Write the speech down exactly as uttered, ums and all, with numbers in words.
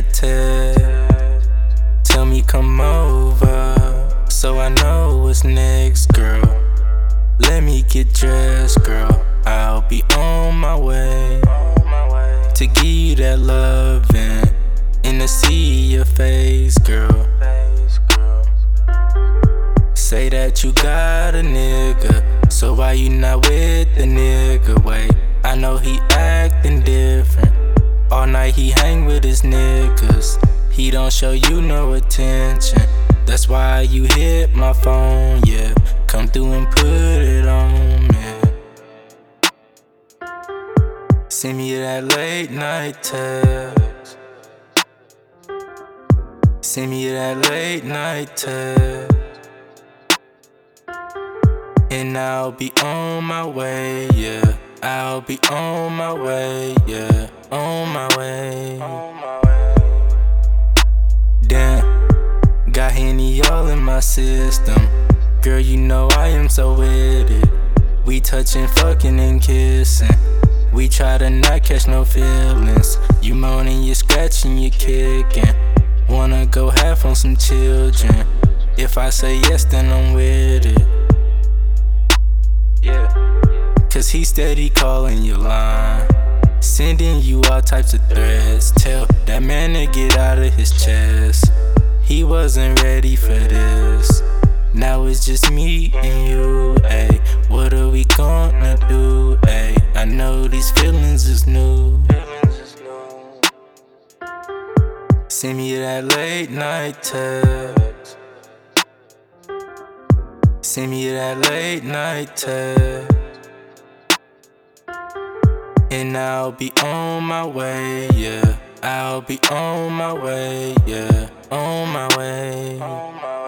a text, tell me come over, so I know what's next, girl. Let me get dressed, girl. I'll be on my way to give you that loving and to see your face, girl. Say that you got a nigga, so why you not with the nigga? Wait, I know he acting different. All night he hang with his niggas. He don't show you no attention. That's why you hit my phone, yeah. Come through and put it on me. Send me that late night text. Send me that late night text. And I'll be on my way, yeah. I'll be on my way, yeah. On my way. Damn, got Henny all in my system. Girl, you know I am so with it. We touching, fucking, and kissing. We try to not catch no feelings. You moaning, you scratching, you kicking. Wanna go half on some children. If I say yes, then I'm with it. Yeah, cause he steady calling your line, sending you all types of threats. Tell that man to get out of his chest. He wasn't ready for this. Now it's just me and you, ayy. What are we gonna do, ayy? I know these feelings is new. Send me that late night text. Send me that late night text. And I'll be on my way, yeah. I'll be on my way, yeah. On my way.